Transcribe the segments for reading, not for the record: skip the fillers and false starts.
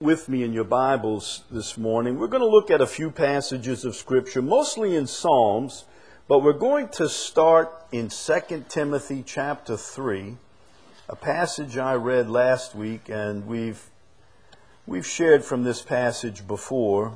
with me in your Bibles this morning, we're going to look at a few passages of Scripture, mostly in Psalms, but we're going to start in 2 Timothy chapter 3, a passage I read last week, and we've shared from this passage before,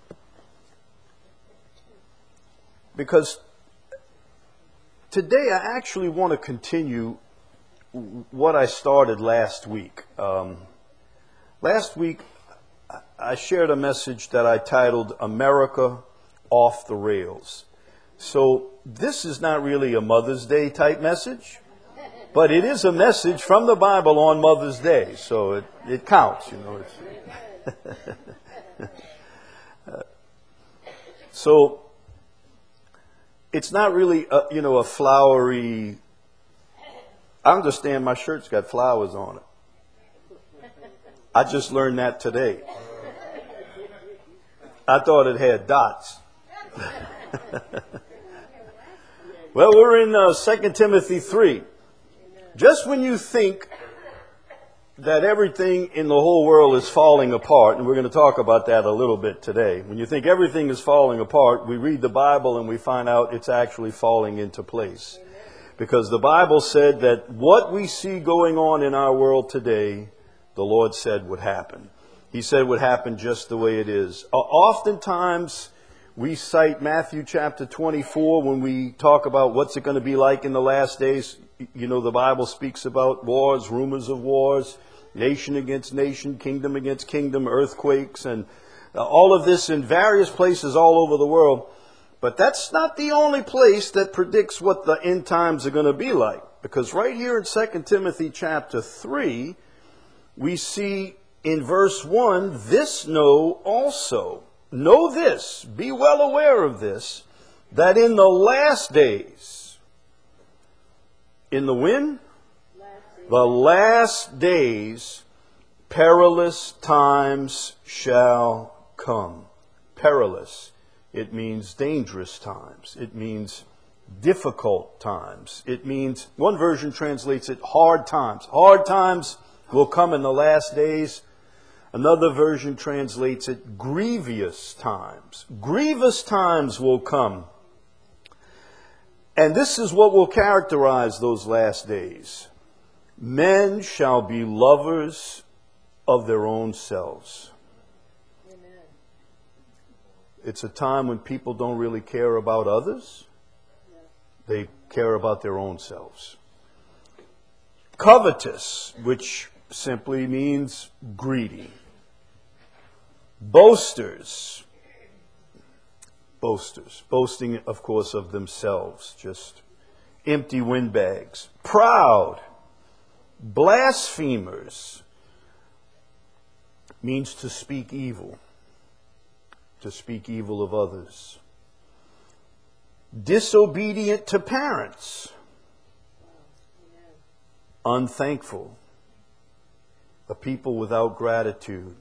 because today I actually want to continue what I started last week. Last week, I shared a message that I titled America Off the Rails. So this is not really a Mother's Day type message, but it is a message from the Bible on Mother's Day. So it counts, you know. So it's not really, a flowery. I understand my shirt's got flowers on it. I just learned that today. I thought it had dots. Well, we're in 2 Timothy 3. Just when you think that everything in the whole world is falling apart, and we're going to talk about that a little bit today. When you think everything is falling apart, we read the Bible and we find out it's actually falling into place. Because the Bible said that what we see going on in our world today, the Lord said would happen. He said it would happen just the way it is. Oftentimes, we cite Matthew chapter 24 when we talk about what's it going to be like in the last days. You know, the Bible speaks about wars, rumors of wars, nation against nation, kingdom against kingdom, earthquakes, and all of this in various places all over the world. But that's not the only place that predicts what the end times are going to be like. Because right here in 2 Timothy chapter 3, we see in verse 1, this know also. Know this, be well aware of this, that in the last days, in the when? The last days, perilous times shall come. Perilous. It means dangerous times. It means difficult times. It means, one version translates it hard times. Hard times will come in the last days. Another version translates it grievous times. Grievous times will come. And this is what will characterize those last days. Men shall be lovers of their own selves. Amen. It's a time when people don't really care about others. They care about their own selves. Covetous, which simply means greedy. Boasters. Boasting, of course, of themselves. Just empty windbags. Proud. Blasphemers. Means to speak evil. To speak evil of others. Disobedient to parents. Unthankful. A people without gratitude.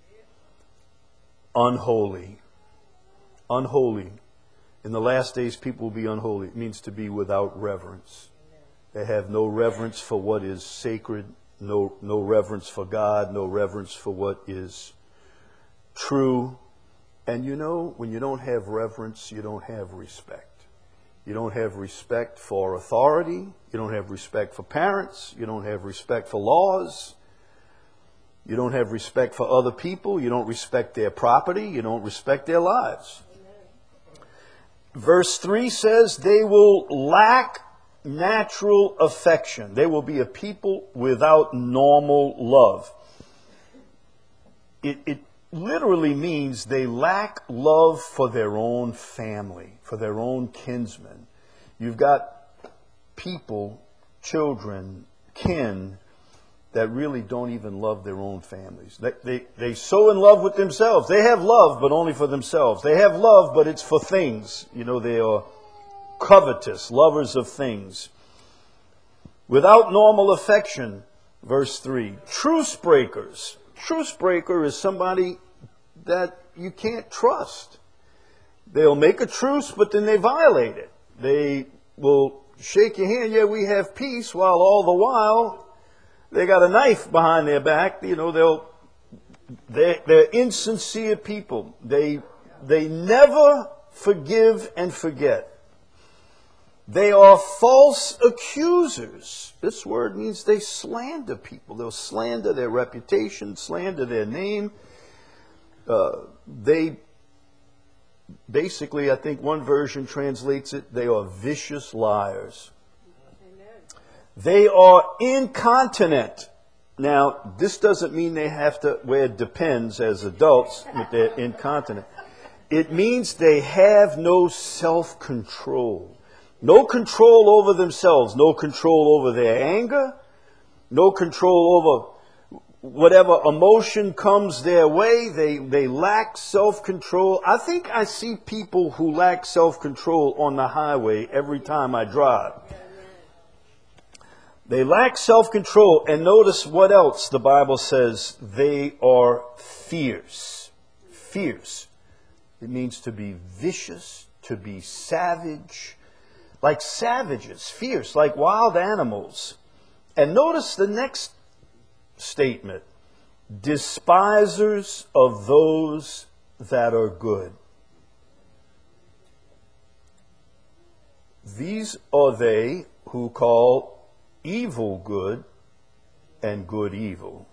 Unholy. Unholy. In the last days, people will be unholy. It means to be without reverence. They have no reverence for what is sacred, no reverence for God, no reverence for what is true. And you know, when you don't have reverence, you don't have respect. You don't have respect for authority. You don't have respect for parents. You don't have respect for laws. You don't have respect for other people. You don't respect their property. You don't respect their lives. Amen. Verse 3 says, they will lack natural affection. They will be a people without normal love. It literally means they lack love for their own family, for their own kinsmen. You've got people, children, kin, that really don't even love their own families. They so in love with themselves. They have love, but only for themselves. They have love, but it's for things. You know, they are covetous, lovers of things. Without normal affection, verse 3. Truce breakers. Truce breaker is somebody that you can't trust. They'll make a truce, but then they violate it. They will shake your hand, yeah, we have peace, while all the while they got a knife behind their back. You know, they'll They're insincere people. They never forgive and forget. They are false accusers. This word means they slander people. They'll slander their reputation, slander their name. They basically, I think one version translates it, they are vicious liars. Amen. They are incontinent. Now, this doesn't mean they have to wear Depends as adults, but they're incontinent. It means they have no self-control. No control over themselves, no control over their anger, no control over whatever emotion comes their way. They lack self-control. I think I see people who lack self-control on the highway every time I drive. They lack self-control. And notice what else the Bible says. They are fierce. Fierce. It means to be vicious, to be savage. Like savages, fierce, like wild animals. And notice the next statement. Despisers of those that are good. These are they who call evil good and good evil.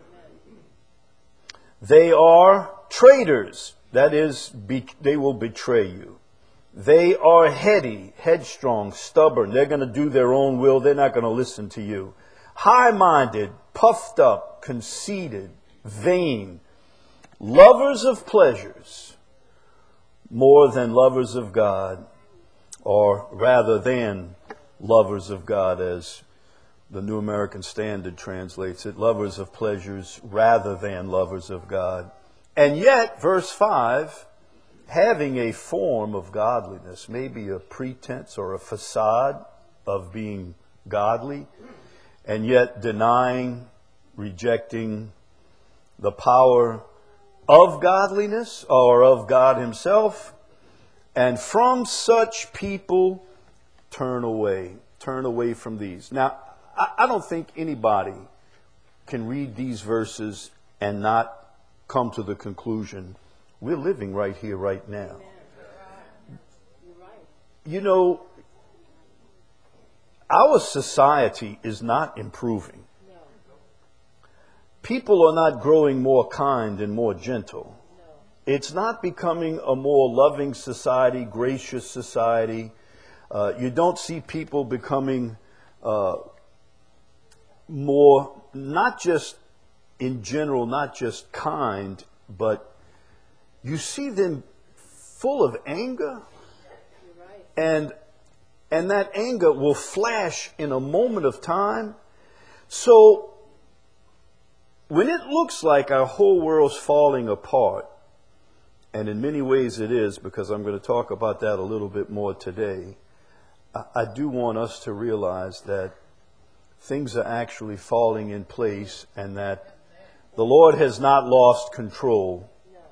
They are traitors. That is, they will betray you. They are heady, headstrong, stubborn. They're going to do their own will. They're not going to listen to you. High-minded, puffed up, conceited, vain, lovers of pleasures more than lovers of God, or rather than lovers of God, as the New American Standard translates it, lovers of pleasures rather than lovers of God. And yet, verse 5, having a form of godliness, maybe a pretense or a facade of being godly, and yet denying, rejecting the power of godliness or of God himself. And from such people, turn away. Turn away from these. Now, I don't think anybody can read these verses and not come to the conclusion we're living right here, right now. You know, our society is not improving. People are not growing more kind and more gentle. It's not becoming a more loving society, gracious society. You don't see people becoming more, not just in general, not just kind, but you see them full of anger, and that anger will flash in a moment of time. So when it looks like our whole world's falling apart, and in many ways it is, because I'm going to talk about that a little bit more today, I do want us to realize that things are actually falling in place and that the Lord has not lost control.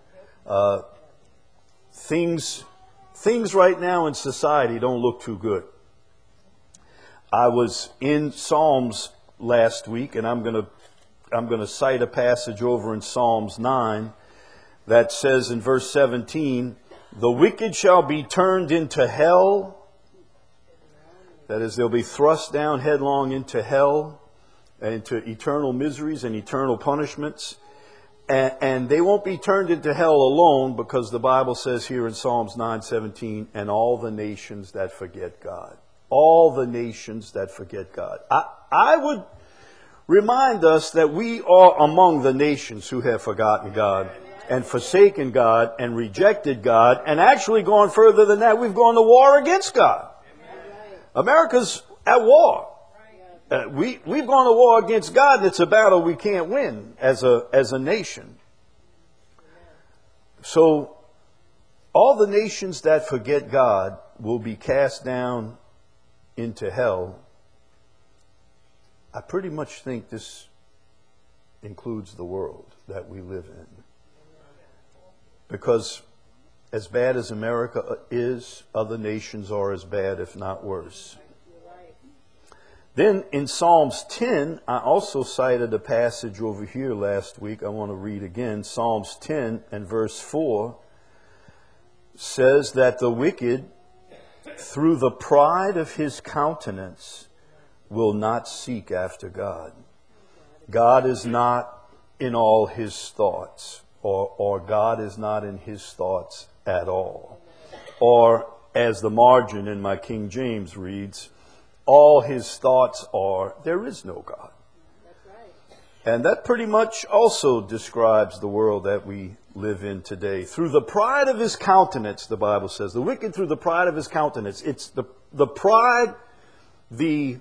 Things right now in society don't look too good. I was in Psalms last week, and I'm going to cite a passage over in Psalms 9 that says in verse 17, "The wicked shall be turned into hell." That is, they'll be thrust down headlong into hell, and into eternal miseries and eternal punishments. And they won't be turned into hell alone, because the Bible says here in Psalms 9:17, "And all the nations that forget God." All the nations that forget God. I would remind us that we are among the nations who have forgotten God and forsaken God and rejected God, and actually gone further than that, we've gone to war against God. America's at war. We've gone to war against God, and it's a battle we can't win as a nation. So all the nations that forget God will be cast down into hell. I pretty much think this includes the world that we live in. Because as bad as America is, other nations are as bad, if not worse. Then in Psalms 10, I also cited a passage over here last week. I want to read again. Psalms 10 and verse 4 says that the wicked, through the pride of his countenance, will not seek after God. God is not in all his thoughts, or God is not in his thoughts at all. Or, as the margin in my King James reads, all his thoughts are, there is no God. And that pretty much also describes the world that we live in today. Through the pride of his countenance, the Bible says, the wicked through the pride of his countenance. It's the pride, the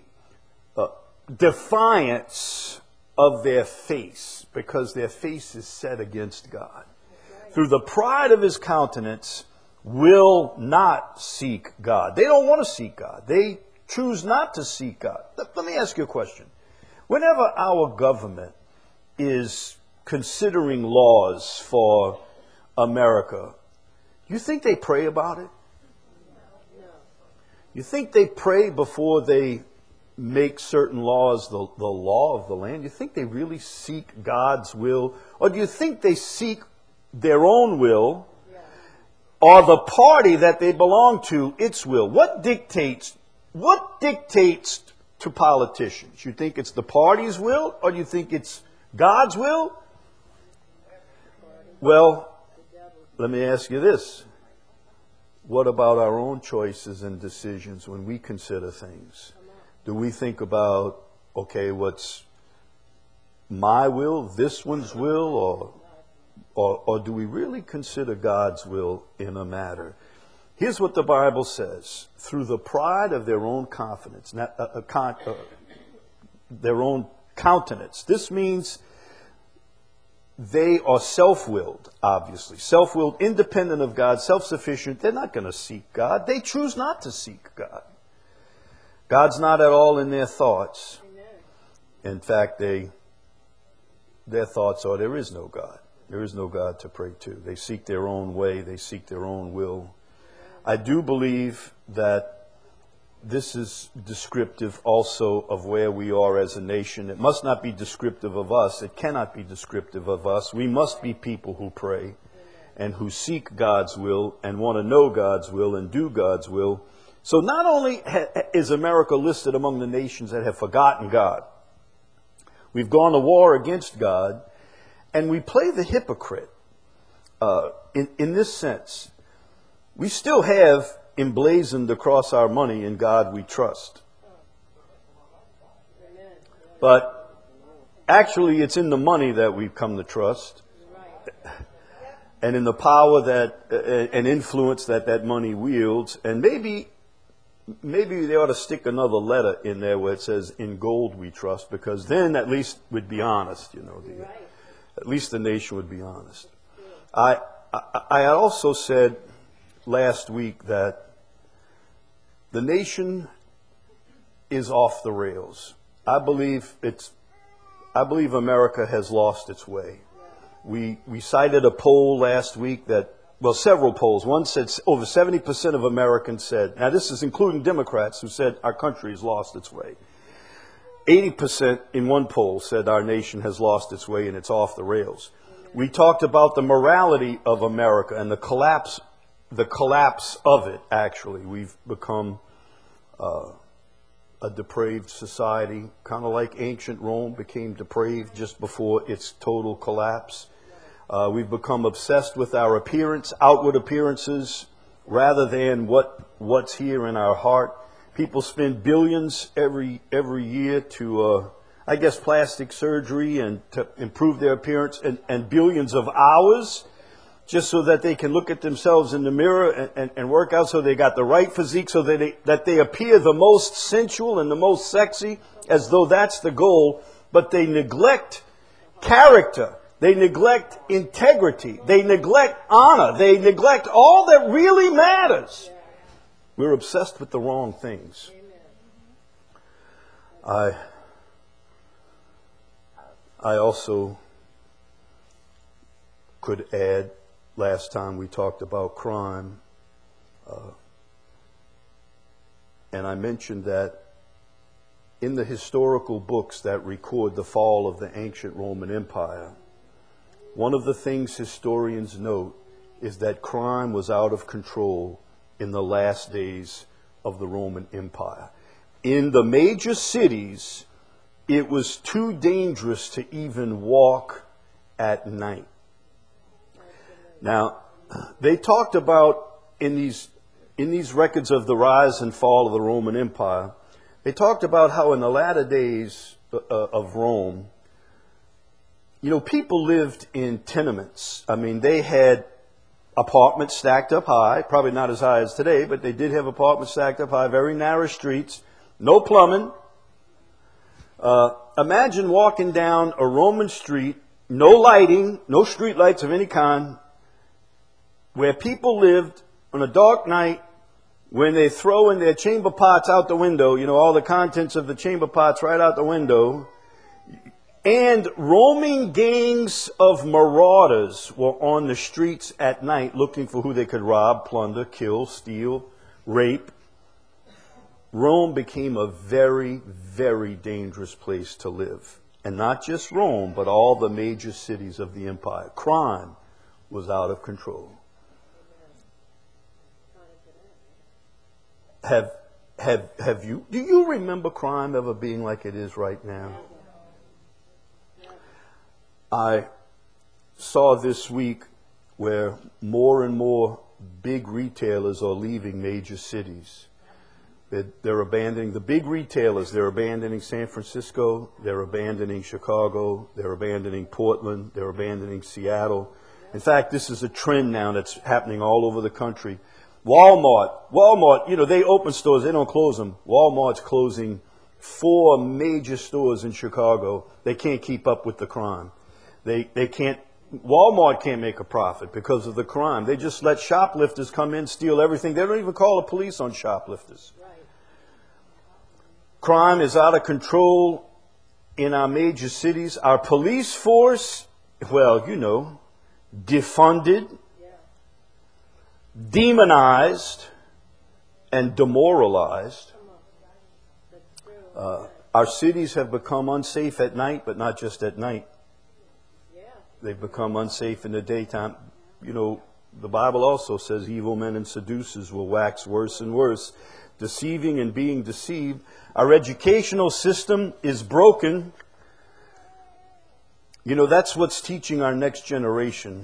defiance of their face, because their face is set against God. Through the pride of his countenance, will not seek God. They don't want to seek God. They choose not to seek God. Let me ask you a question. Whenever our government is considering laws for America, do you think they pray about it? You think they pray before they make certain laws the law of the land? You think they really seek God's will? Or do you think they seek their own will, or the party that they belong to, its will? What dictates to politicians? You think it's the party's will, or do you think it's God's will? Well, let me ask you this. What about our own choices and decisions when we consider things? Do we think about, okay, what's my will, this one's will, or do we really consider God's will in a matter? Here's what the Bible says. Through the pride of their own confidence, their own countenance. This means they are self-willed, obviously. Self-willed, independent of God, self-sufficient. They're not going to seek God. They choose not to seek God. God's not at all in their thoughts. In fact, their thoughts are, there is no God. There is no God to pray to. They seek their own way. They seek their own will. I do believe that this is descriptive also of where we are as a nation. It must not be descriptive of us. It cannot be descriptive of us. We must be people who pray and who seek God's will and want to know God's will and do God's will. So not only is America listed among the nations that have forgotten God, we've gone to war against God, and we play the hypocrite in this sense. We still have emblazoned across our money, in God we trust. But actually it's in the money that we've come to trust, and in the power that and influence that money wields. And maybe they ought to stick another letter in there where it says, in gold we trust, because then at least we'd be honest, at least the nation would be honest. I also said last week that the nation is off the rails. I believe America has lost its way. We cited a poll last week that, well, several polls. One said over 70% of Americans said, now this is including Democrats, who said our country has lost its way. 80% in one poll said our nation has lost its way and it's off the rails. We talked about the morality of America and the collapse of it, actually. We've become a depraved society, kind of like ancient Rome became depraved just before its total collapse. We've become obsessed with our appearance, outward appearances, rather than what's here in our heart. People spend billions every year to, plastic surgery and to improve their appearance, and billions of hours just so that they can look at themselves in the mirror and work out so they got the right physique, so that they appear the most sensual and the most sexy, as though that's the goal. But they neglect character. They neglect integrity. They neglect honor. They neglect all that really matters. We're obsessed with the wrong things. I also could add, last time we talked about crime, and I mentioned that in the historical books that record the fall of the ancient Roman Empire, one of the things historians note is that crime was out of control in the last days of the Roman Empire. In the major cities, it was too dangerous to even walk at night. Now, they talked about in these records of the rise and fall of the Roman Empire, they talked about how in the latter days of Rome, people lived in tenements. I mean, they had apartments stacked up high, probably not as high as today, but they did have apartments stacked up high, very narrow streets, no plumbing. Imagine walking down a Roman street, no lighting, no street lights of any kind, where people lived on a dark night when they throw in their chamber pots out the window, all the contents of the chamber pots right out the window. And roaming gangs of marauders were on the streets at night looking for who they could rob, plunder, kill, steal, rape. Rome became a very, very dangerous place to live. And not just Rome, but all the major cities of the empire. Crime was out of control. Do you remember crime ever being like it is right now? I saw this week where more and more big retailers are leaving major cities. They're abandoning the big retailers. They're abandoning San Francisco. They're abandoning Chicago. They're abandoning Portland. They're abandoning Seattle. In fact, this is a trend now that's happening all over the country. Walmart, they open stores, they don't close them. Walmart's closing 4 major stores in Chicago. They can't keep up with the crime. Walmart can't make a profit because of the crime. They just let shoplifters come in, steal everything. They don't even call the police on shoplifters. Right. Crime is out of control in our major cities. Our police force, defunded, demonized, and demoralized. Our cities have become unsafe at night, but not just at night. They've become unsafe in the daytime. The Bible also says evil men and seducers will wax worse and worse, deceiving and being deceived. Our educational system is broken. That's what's teaching our next generation.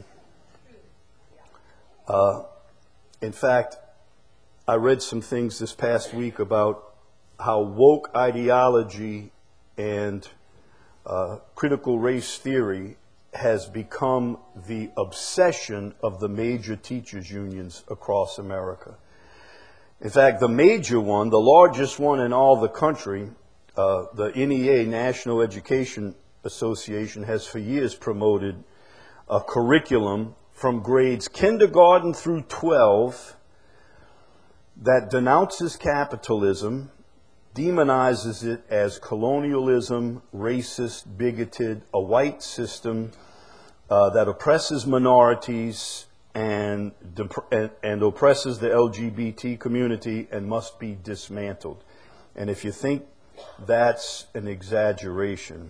In fact, I read some things this past week about how woke ideology and critical race theory has become the obsession of the major teachers' unions across America. In fact, the major one, the largest one in all the country, the NEA, National Education Association, has for years promoted a curriculum from grades kindergarten through 12 that denounces capitalism, demonizes it as colonialism, racist, bigoted, a white system that oppresses minorities and oppresses the LGBT community and must be dismantled. And if you think that's an exaggeration,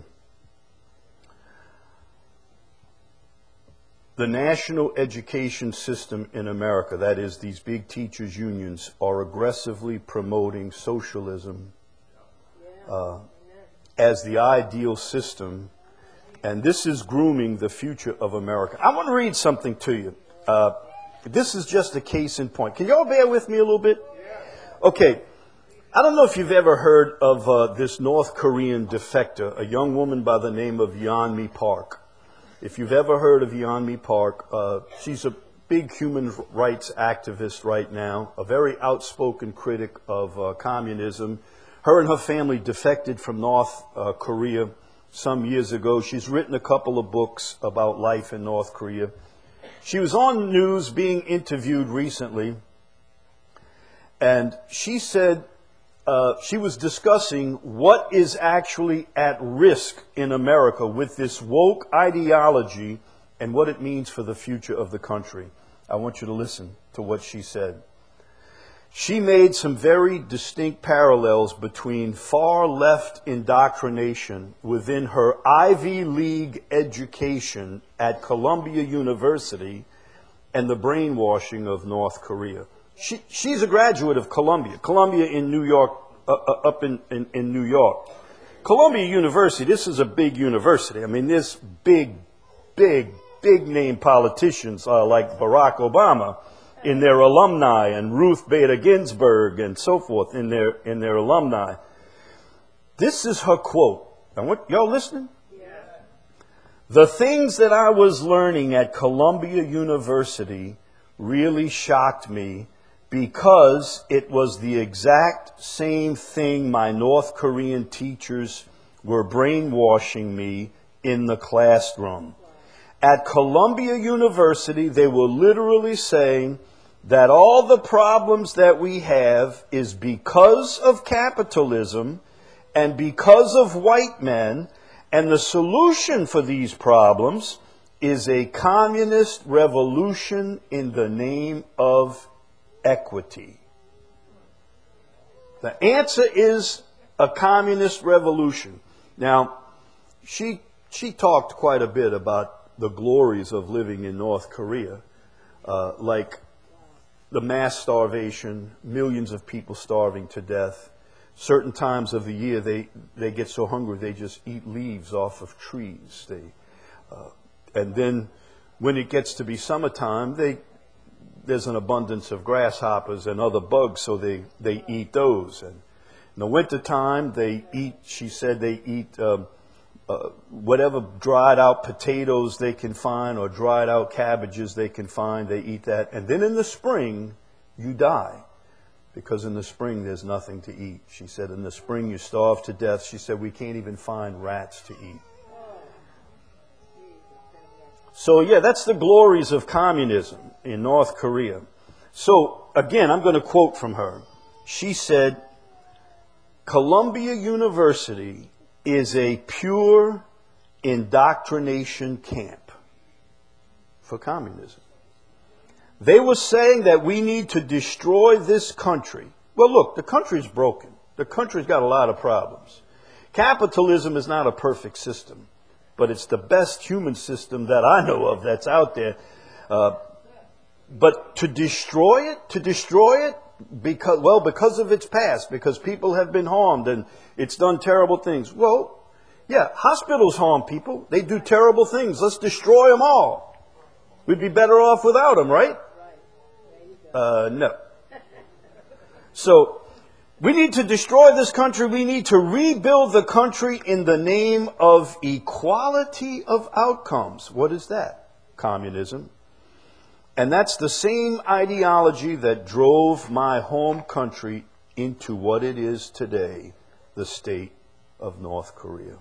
the national education system in America, that is, these big teachers' unions, are aggressively promoting socialism as the ideal system, and this is grooming the future of America. I want to read something to you. This is just a case in point. Can you all bear with me a little bit? Okay. I don't know if you've ever heard of this North Korean defector, a young woman by the name of Yeonmi Park. If you've ever heard of Yeonmi Park, she's a big human rights activist right now, a very outspoken critic of communism. Her and her family defected from North Korea some years ago. She's written a couple of books about life in North Korea. She was on the news being interviewed recently, and she said she was discussing what is actually at risk in America with this woke ideology and what it means for the future of the country. I want you to listen to what she said. She made some very distinct parallels between far left indoctrination within her Ivy League education at Columbia University and the brainwashing of North Korea. She's a graduate of Columbia in New York, up in New York. Columbia University, this is a big university. I mean, there's big name politicians like Barack Obama in their alumni, and Ruth Bader Ginsburg and so forth in their alumni. This is her quote. Y'all listening? Yeah. The things that I was learning at Columbia University really shocked me because it was the exact same thing my North Korean teachers were brainwashing me in the classroom. At Columbia University, they were literally saying that all the problems that we have is because of capitalism and because of white men, and the solution for these problems is a communist revolution in the name of equity. The answer is a communist revolution. Now, she talked quite a bit about the glories of living in North Korea, like the mass starvation, millions of people starving to death. Certain times of the year, they get so hungry they just eat leaves off of trees. And then when it gets to be summertime, there's an abundance of grasshoppers and other bugs, so they eat those. And in the wintertime, she said they eat whatever dried out potatoes they can find or dried out cabbages they can find, they eat that. And then in the spring, you die. Because in the spring, there's nothing to eat. She said, in the spring, you starve to death. She said, we can't even find rats to eat. So, yeah, that's the glories of communism in North Korea. So, again, I'm going to quote from her. She said, Columbia University is a pure indoctrination camp for communism. They were saying that we need to destroy this country. Well, look, the country's broken. The country's got a lot of problems. Capitalism is not a perfect system, but it's the best human system that I know of that's out there. But to destroy it, because of its past, because people have been harmed and it's done terrible things. Well, yeah, hospitals harm people. They do terrible things. Let's destroy them all. We'd be better off without them, right? No. So, we need to destroy this country. We need to rebuild the country in the name of equality of outcomes. What is that? Communism. And that's the same ideology that drove my home country into what it is today, the state of North Korea.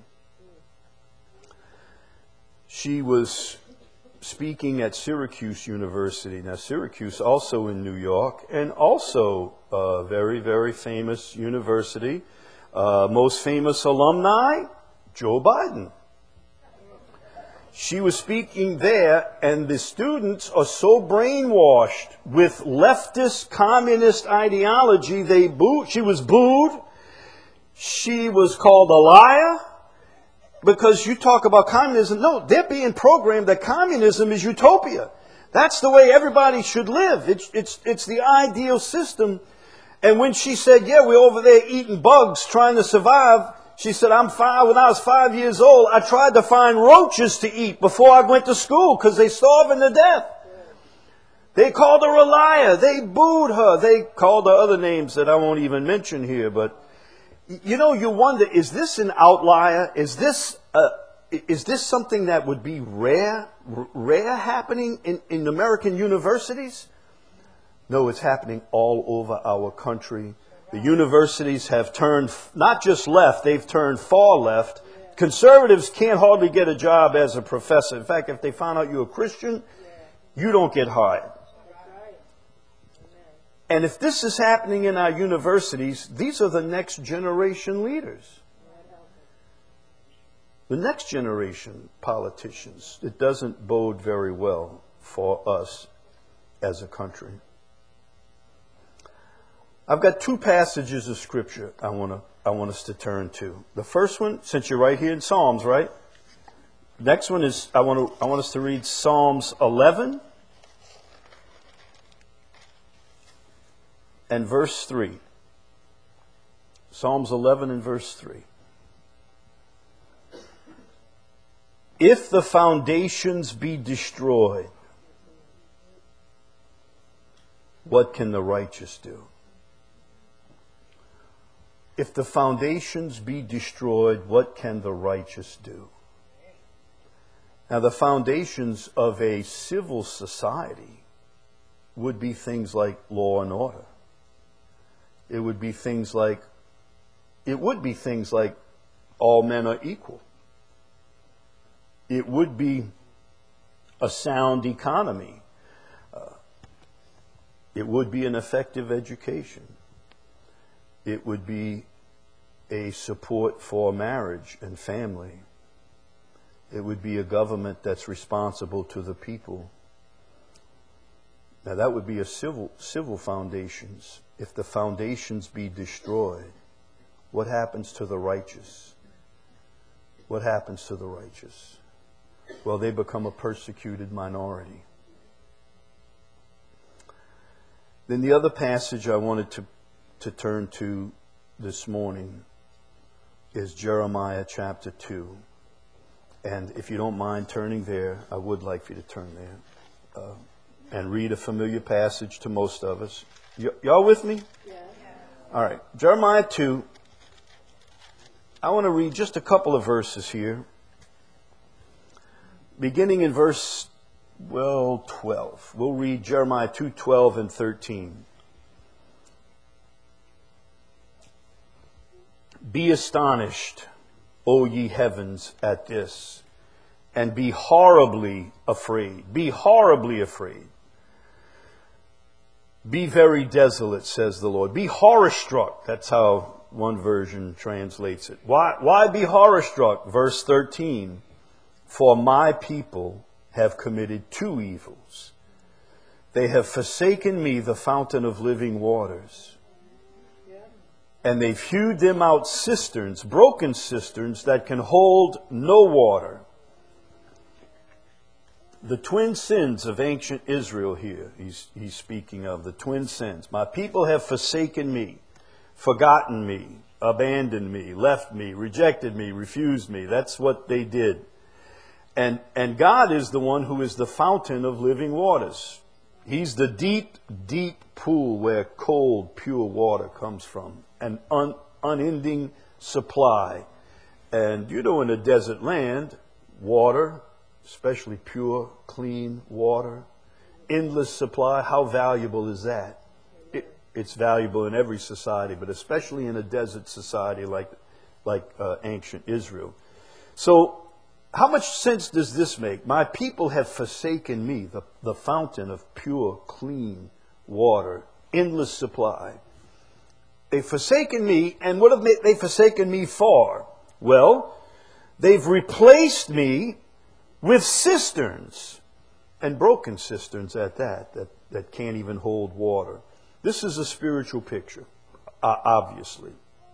She was speaking at Syracuse University. Now, Syracuse also in New York, and also a very, very famous university. Most famous alumni, Joe Biden. She was speaking there, and the students are so brainwashed with leftist communist ideology, she was booed. She was called a liar. Because you talk about communism. No, they're being programmed that communism is utopia. That's the way everybody should live. It's the ideal system. And when she said, yeah, we're over there eating bugs, trying to survive, she said, when I was 5 years old, I tried to find roaches to eat before I went to school because they're starving to death. They called her a liar. They booed her. They called her other names that I won't even mention here. But, you know, you wonder, is this an outlier? Is this something that would be rare happening in American universities? No, it's happening all over our country. The universities have turned not just left, they've turned far left. Conservatives can't hardly get a job as a professor. In fact, if they find out you're a Christian, you don't get hired. And if this is happening in our universities, these are the next generation leaders. The next generation politicians. It doesn't bode very well for us as a country. I've got two passages of Scripture I want us to turn to. The first one, since you're right here in Psalms, right? Next one is I want us to read Psalms 11 and verse 3. Psalms 11 and verse 3. If the foundations be destroyed, what can the righteous do? If the foundations be destroyed, what can the righteous do? Now, the foundations of a civil society would be things like law and order. It would be things like all men are equal. It would be a sound economy. It would be an effective education. It would be a support for marriage and family. It would be a government that's responsible to the people. Now that would be a civil foundations. If the foundations be destroyed, what happens to the righteous? What happens to the righteous? Well, they become a persecuted minority. Then the other passage I wanted to turn to this morning is Jeremiah chapter 2. And if you don't mind turning there, I would like for you to turn there and read a familiar passage to most of us. Y'all with me? Yeah. All right. Jeremiah 2. I want to read just a couple of verses here. Beginning in verse 12. We'll read Jeremiah 2, 12 and 13. Be astonished, O ye heavens, at this, and be horribly afraid. Be horribly afraid. Be very desolate, says the Lord. Be horror-struck. That's how one version translates it. Why be horror-struck? Verse 13. For my people have committed two evils. They have forsaken me, the fountain of living waters. And they've hewed them out cisterns, broken cisterns that can hold no water. The twin sins of ancient Israel here, he's speaking of the twin sins. My people have forsaken me, forgotten me, abandoned me, left me, rejected me, refused me. That's what they did. And God is the one who is the fountain of living waters. He's the deep, deep pool where cold, pure water comes from. An unending supply. And you know, in a desert land, water, especially pure, clean water, endless supply, how valuable is that? It's valuable in every society, but especially in a desert society like ancient Israel. So, how much sense does this make? My people have forsaken me, the fountain of pure, clean water, endless supply. They've forsaken me, and what have they forsaken me for? Well, they've replaced me with cisterns, and broken cisterns at that can't even hold water. This is a spiritual picture, obviously.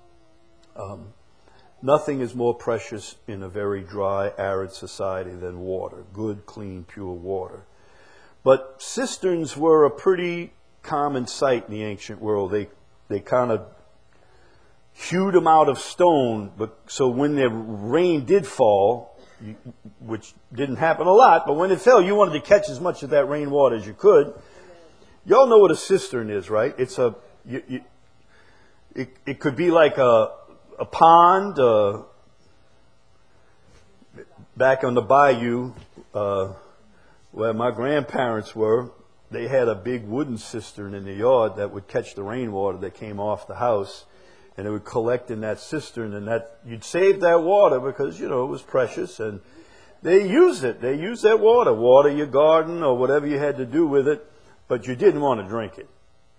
Nothing is more precious in a very dry, arid society than water. Good, clean, pure water. But cisterns were a pretty common sight in the ancient world. They kind of hewed them out of stone, so when the rain did fall, which didn't happen a lot, but when it fell, you wanted to catch as much of that rainwater as you could. Y'all know what a cistern is, right? It's it could be like a pond. Back on the bayou where my grandparents were, they had a big wooden cistern in the yard that would catch the rainwater that came off the house, and it would collect in that cistern, and that you'd save that water because, you know, it was precious, and they used it. They used that water your garden or whatever you had to do with it, but you didn't want to drink it.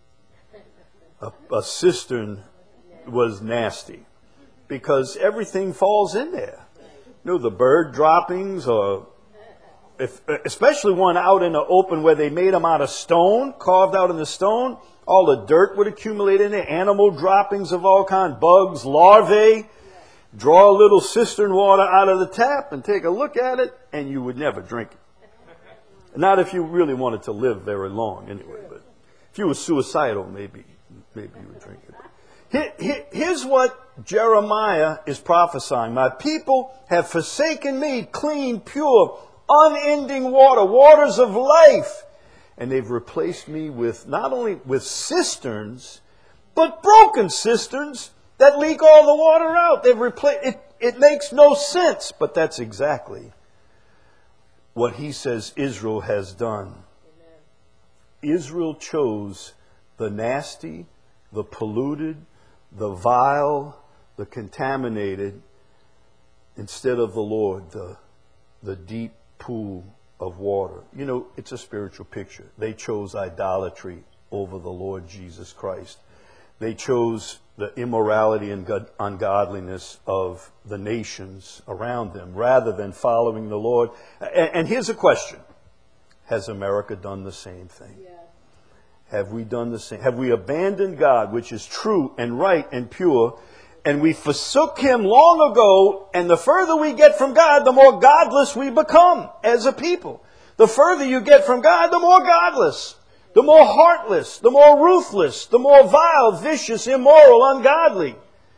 A cistern was nasty, because everything falls in there. You know, the bird droppings, or especially one out in the open where they made them out of stone, carved out in the stone, All the dirt would accumulate in there, animal droppings of all kinds, bugs, larvae. Draw a little cistern water out of the tap and take a look at it, and you would never drink it. Not if you really wanted to live very long anyway, but if you were suicidal, maybe you would drink it. Here's what Jeremiah is prophesying. My people have forsaken me, clean, pure, unending water, waters of life. And they've replaced me with not only with cisterns, but broken cisterns that leak all the water out. They've replaced it. It makes no sense, but that's exactly what he says Israel has done. Amen. Israel chose the nasty, the polluted, the vile, the contaminated, instead of the Lord, the deep pool of water. You know, it's a spiritual picture. They chose idolatry over the Lord Jesus Christ. They chose the immorality and ungodliness of the nations around them rather than following the Lord. And here's a question. Has America done the same thing? Yeah. Have we done the same? Have we abandoned God, which is true and right and pure, and we forsook Him long ago, and the further we get from God, the more godless we become as a people. The further you get from God, the more godless, the more heartless, the more ruthless, the more vile, vicious, immoral, ungodly.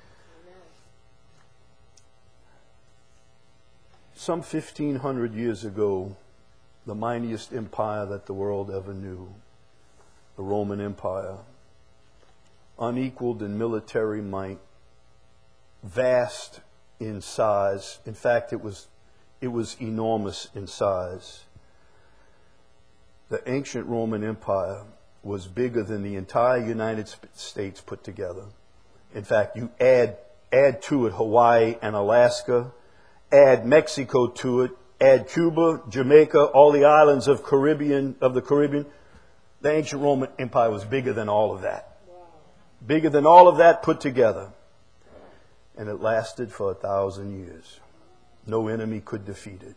Some 1,500 years ago, the mightiest empire that the world ever knew, the Roman Empire, unequaled in military might, vast in size. In fact, it was enormous in size. The ancient Roman Empire was bigger than the entire United States put together. In fact, you add to it Hawaii and Alaska, add Mexico to it, add Cuba, Jamaica, all the islands of the Caribbean. The ancient Roman Empire was bigger than all of that. Wow. Bigger than all of that put together. And it lasted for 1,000 years. No enemy could defeat it.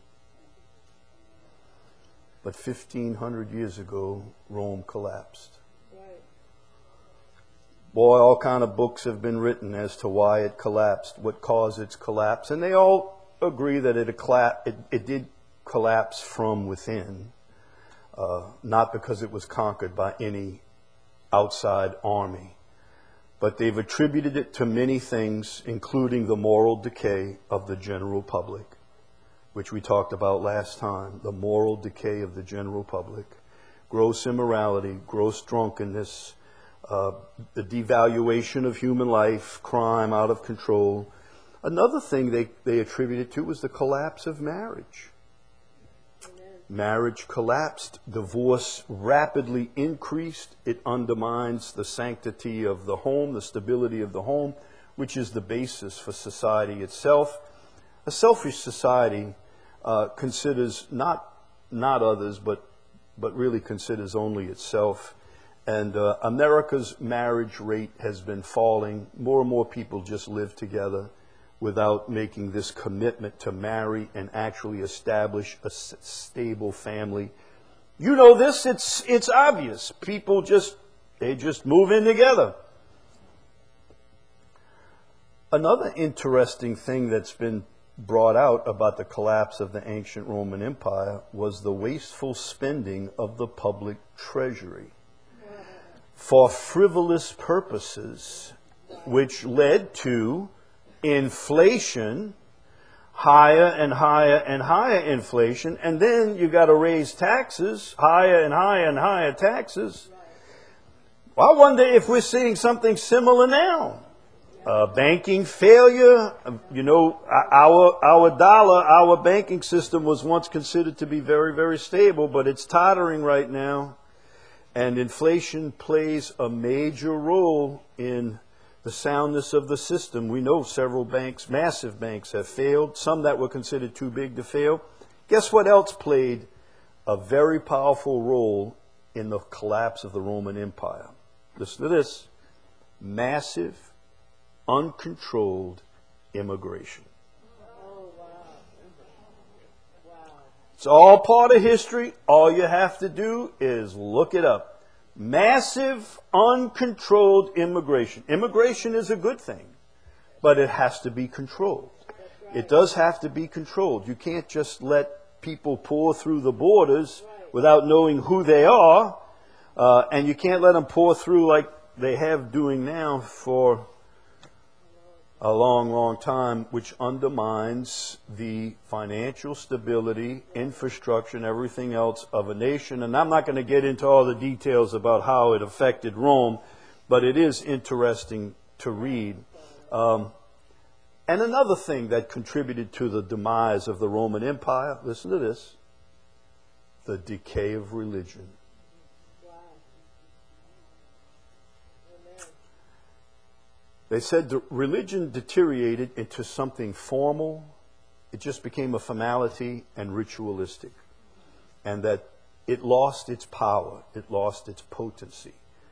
But 1,500 years ago, Rome collapsed. Right. Boy, all kind of books have been written as to why it collapsed, what caused its collapse. And they all agree that it did collapse from within, not because it was conquered by any outside army. But they've attributed it to many things, including the moral decay of the general public, which we talked about last time. The moral decay of the general public, gross immorality, gross drunkenness, the devaluation of human life, crime out of control. Another thing they attributed to was the collapse of marriage. Marriage collapsed. Divorce rapidly increased. It undermines the sanctity of the home, the stability of the home, which is the basis for society itself. A selfish society considers not others, but really considers only itself. And America's marriage rate has been falling. More and more people just live together without making this commitment to marry and actually establish a stable family. You know this, it's obvious. People just move in together. Another interesting thing that's been brought out about the collapse of the ancient Roman Empire was the wasteful spending of the public treasury for frivolous purposes, which led to inflation, higher and higher and higher inflation, and then you got to raise taxes, higher and higher and higher taxes. Well, I wonder if we're seeing something similar now. Banking failure. You know, our dollar, our banking system was once considered to be very, very stable, but it's tottering right now. And inflation plays a major role in the soundness of the system. We know several banks, massive banks, have failed, some that were considered too big to fail. Guess what else played a very powerful role in the collapse of the Roman Empire? Listen to this. Massive, uncontrolled immigration. Oh, wow. Wow. It's all part of history. All you have to do is look it up. Massive, uncontrolled immigration. Immigration is a good thing, but it has to be controlled. It does have to be controlled. You can't just let people pour through the borders without knowing who they are, and you can't let them pour through like they have doing now for a long, long time, which undermines the financial stability, infrastructure, and everything else of a nation. And I'm not going to get into all the details about how it affected Rome, but it is interesting to read. And another thing that contributed to the demise of the Roman Empire, listen to this, the decay of religion. They said the religion deteriorated into something formal. It just became a formality and ritualistic. And that it lost its power. It lost its potency.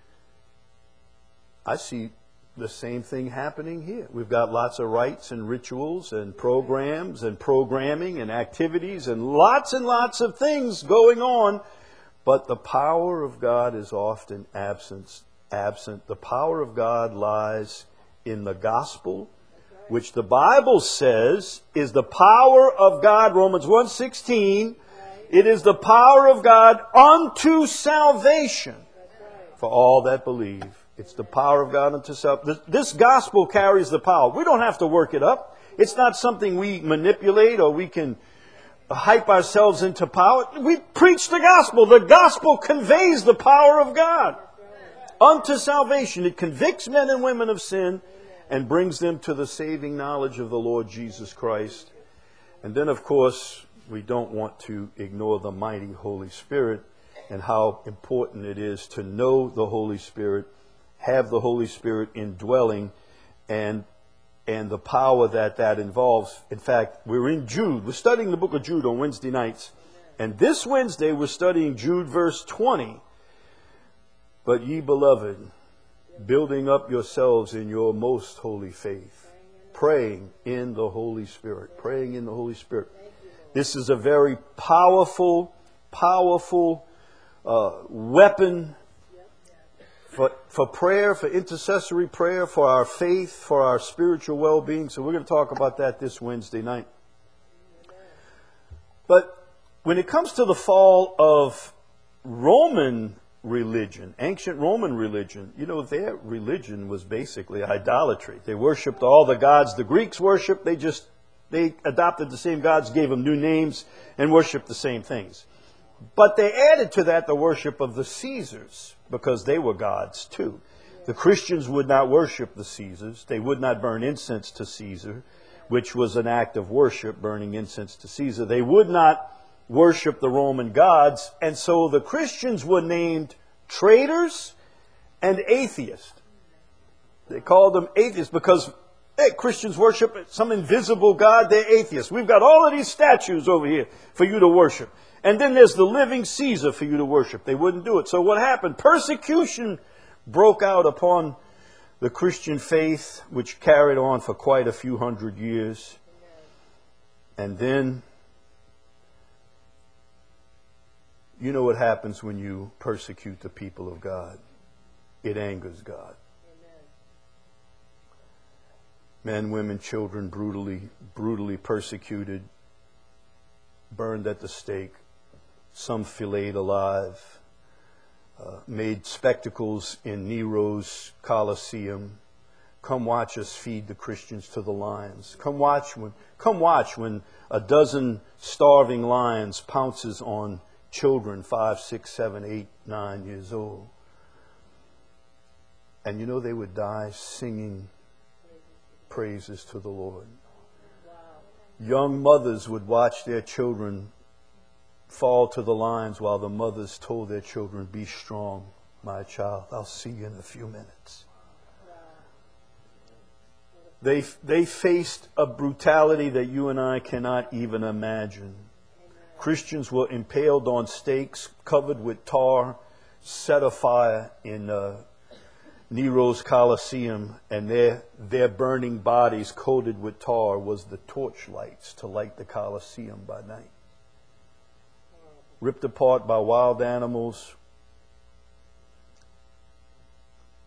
I see the same thing happening here. We've got lots of rites and rituals and programs and programming and activities and lots of things going on. But the power of God is often absent. The power of God lies in the gospel, which the Bible says is the power of God, Romans 1:16. It is the power of God unto salvation for all that believe. It's the power of God unto salvation. This gospel carries the power. We don't have to work it up. It's not something we manipulate or we can hype ourselves into power. We preach the gospel. The gospel conveys the power of God unto salvation. It convicts men and women of sin and brings them to the saving knowledge of the Lord Jesus Christ. And then, of course, we don't want to ignore the mighty Holy Spirit and how important it is to know the Holy Spirit, have the Holy Spirit indwelling, and the power that involves. In fact, we're in Jude. We're studying the book of Jude on Wednesday nights. And this Wednesday, we're studying Jude verse 20. But ye beloved, building up yourselves in your most holy faith, praying in the Holy Spirit, praying in the Holy Spirit. This is a very powerful weapon for prayer, for intercessory prayer, for our faith, for our spiritual well-being. So we're going to talk about that this Wednesday night. But when it comes to the fall of Roman religion, ancient Roman religion, you know, their religion was basically idolatry. They worshipped all the gods the Greeks worshipped. They adopted the same gods, gave them new names, and worshipped the same things. But they added to that the worship of the Caesars, because they were gods too. The Christians would not worship the Caesars. They would not burn incense to Caesar, which was an act of worship, burning incense to Caesar. They would not worship the Roman gods, and so the Christians were named traitors and atheists. They called them atheists because Christians worship some invisible God. They're atheists. We've got all of these statues over here for you to worship. And then there's the living Caesar for you to worship. They wouldn't do it. So what happened? Persecution broke out upon the Christian faith, which carried on for quite a few hundred years. And then, you know what happens when you persecute the people of God? It angers God. Men, women, children brutally persecuted, burned at the stake, some filleted alive, made spectacles in Nero's Colosseum. Come watch us feed the Christians to the lions. Come watch when a dozen starving lions pounces on children 5, 6, 7, 8, 9 years old. And you know they would die singing praises to the Lord. Young mothers would watch their children fall to the lions while the mothers told their children, "Be strong, my child. I'll see you in a few minutes." They faced a brutality that you and I cannot even imagine. Christians were impaled on stakes, covered with tar, set afire in Nero's Colosseum, and their burning bodies coated with tar was the torchlights to light the Colosseum by night. Ripped apart by wild animals,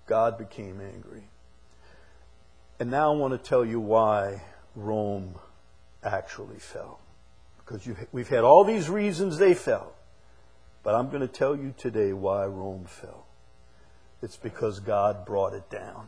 God became angry. And now I want to tell you why Rome actually fell. Because we've had all these reasons they fell. But I'm going to tell you today why Rome fell. It's because God brought it down.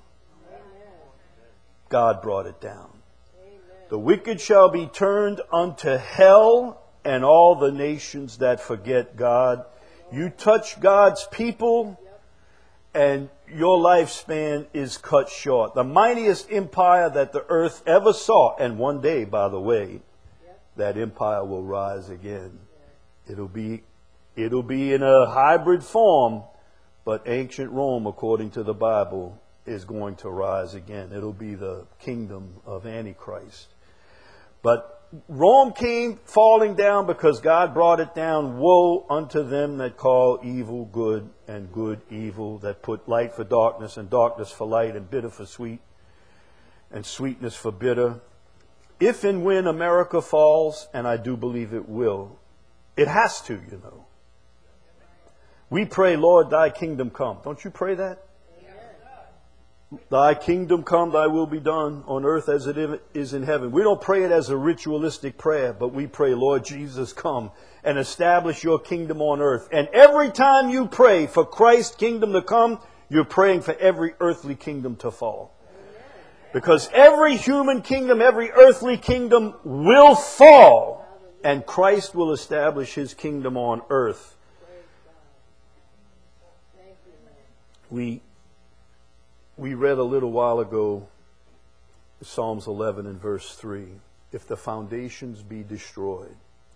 God brought it down. The wicked shall be turned unto hell, and all the nations that forget God. You touch God's people, and your lifespan is cut short. The mightiest empire that the earth ever saw, and one day, by the way, that empire will rise again. It'll be in a hybrid form, but ancient Rome, according to the Bible, is going to rise again. It'll be the kingdom of Antichrist. But Rome came falling down because God brought it down. Woe unto them that call evil good and good evil, that put light for darkness and darkness for light and bitter for sweet and sweetness for bitter. If and when America falls, and I do believe it will, it has to, you know. We pray, Lord, thy kingdom come. Don't you pray that? Thy kingdom come, thy will be done on earth as it is in heaven. We don't pray it as a ritualistic prayer, but we pray, Lord Jesus, come and establish your kingdom on earth. And every time you pray for Christ's kingdom to come, you're praying for every earthly kingdom to fall. Because every human kingdom, every earthly kingdom will fall, and Christ will establish his kingdom on earth. We read a little while ago Psalms 11 and verse 3. If the foundations be destroyed,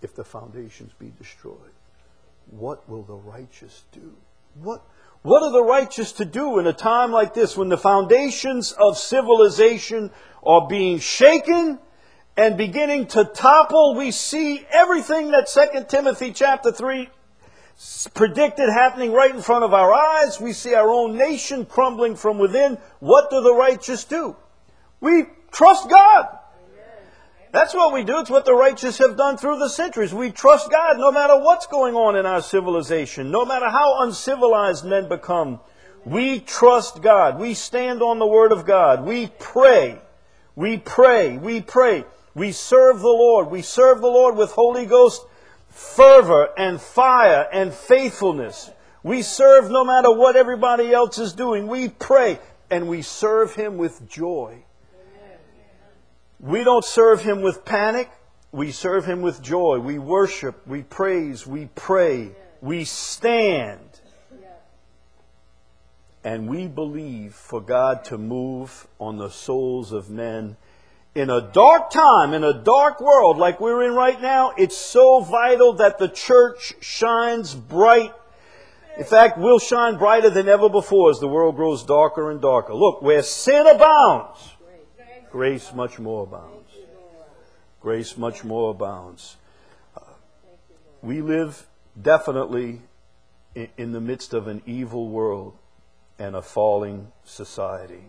what will the righteous do? What are the righteous to do in a time like this when the foundations of civilization are being shaken and beginning to topple? We see everything that 2 Timothy chapter 3 predicted happening right in front of our eyes. We see our own nation crumbling from within. What do the righteous do? We trust God. That's what we do. It's what the righteous have done through the centuries. We trust God no matter what's going on in our civilization, no matter how uncivilized men become. We trust God. We stand on the Word of God. We pray. We pray. We pray. We serve the Lord. We serve the Lord with Holy Ghost fervor and fire and faithfulness. We serve no matter what everybody else is doing. We pray and we serve Him with joy. We don't serve Him with panic. We serve Him with joy. We worship, we praise, we pray, we stand. And we believe for God to move on the souls of men. In a dark time, in a dark world like we're in right now, it's so vital that the church shines bright. In fact, we'll shine brighter than ever before as the world grows darker and darker. Look, where sin abounds, grace much more abounds. Grace much more abounds. We live definitely in the midst of an evil world and a falling society.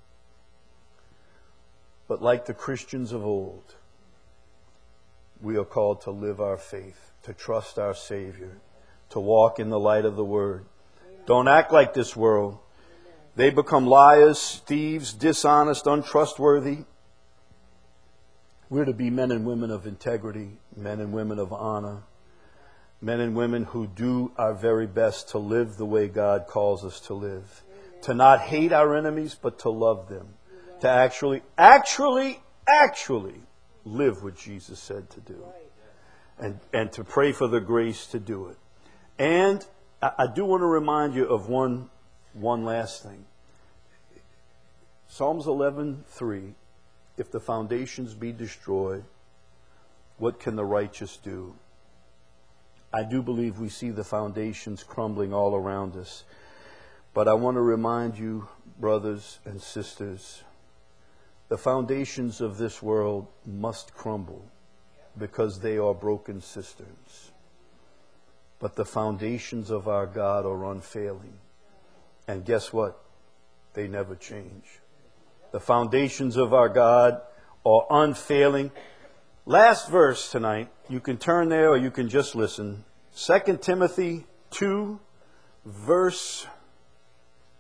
But like the Christians of old, we are called to live our faith, to trust our Savior, to walk in the light of the Word. Don't act like this world. They become liars, thieves, dishonest, untrustworthy. We're to be men and women of integrity, men and women of honor, men and women who do our very best to live the way God calls us to live. To not hate our enemies, but to love them. To actually live what Jesus said to do. And to pray for the grace to do it. And I do want to remind you of one last thing. Psalms 11:3. If the foundations be destroyed, what can the righteous do? I do believe we see the foundations crumbling all around us. But I want to remind you, brothers and sisters, the foundations of this world must crumble because they are broken cisterns. But the foundations of our God are unfailing. And guess what? They never change. The foundations of our God are unfailing. Last verse tonight. You can turn there or you can just listen. 2 Timothy 2, verse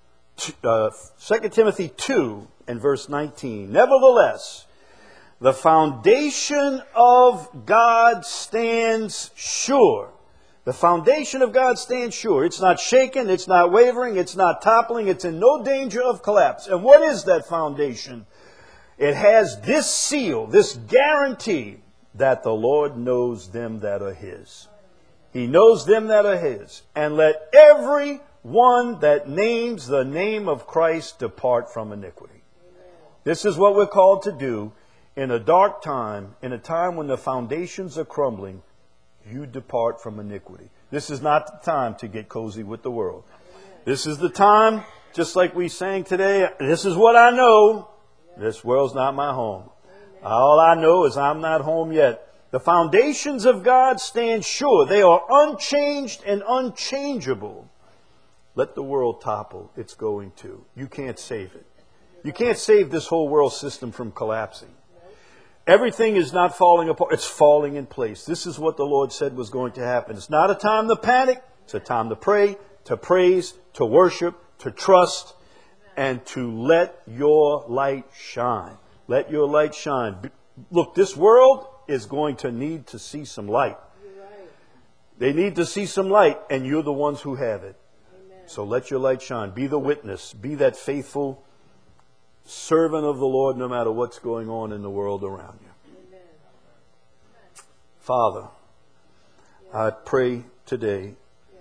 2 Timothy 2 and verse 19. Nevertheless, the foundation of God stands sure. The foundation of God stands sure. It's not shaken, it's not wavering, it's not toppling, it's in no danger of collapse. And what is that foundation? It has this seal, this guarantee that the Lord knows them that are His. He knows them that are His. And let every one that names the name of Christ depart from iniquity. This is what we're called to do in a dark time, in a time when the foundations are crumbling. You depart from iniquity. This is not the time to get cozy with the world. This is the time, just like we sang today, this is what I know. This world's not my home. All I know is I'm not home yet. The foundations of God stand sure. They are unchanged and unchangeable. Let the world topple. It's going to. You can't save it. You can't save this whole world system from collapsing. Everything is not falling apart. It's falling in place. This is what the Lord said was going to happen. It's not a time to panic. It's a time to pray, to praise, to worship, to trust, and to let your light shine. Let your light shine. Look, this world is going to need to see some light. They need to see some light, and you're the ones who have it. So let your light shine. Be the witness. Be that faithful servant of the Lord no matter what's going on in the world around you. Amen. Father, I pray today,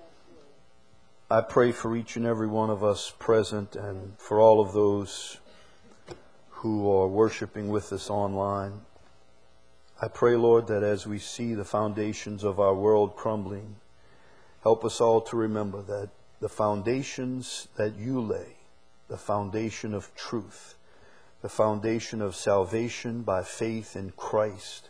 I pray for each and every one of us present and for all of those who are worshiping with us online. I pray, Lord, that as we see the foundations of our world crumbling, help us all to remember that the foundations that you lay, the foundation of truth, the foundation of salvation by faith in Christ,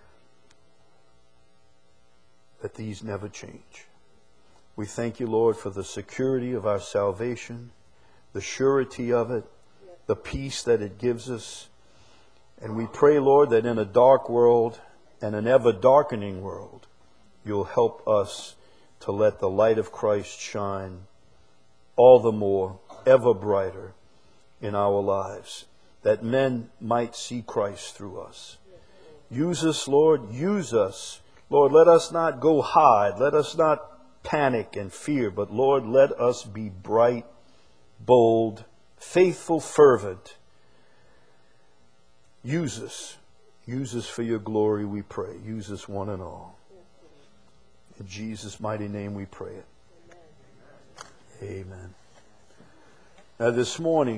that these never change. We thank you, Lord, for the security of our salvation, the surety of it, the peace that it gives us. And we pray, Lord, that in a dark world and an ever darkening world, you'll help us to let the light of Christ shine all the more, ever brighter in our lives, that men might see Christ through us. Use us, Lord. Use us. Lord, let us not go hide. Let us not panic and fear. But, Lord, let us be bright, bold, faithful, fervent. Use us. Use us for your glory, we pray. Use us one and all. In Jesus' mighty name we pray it. Amen. Now this morning,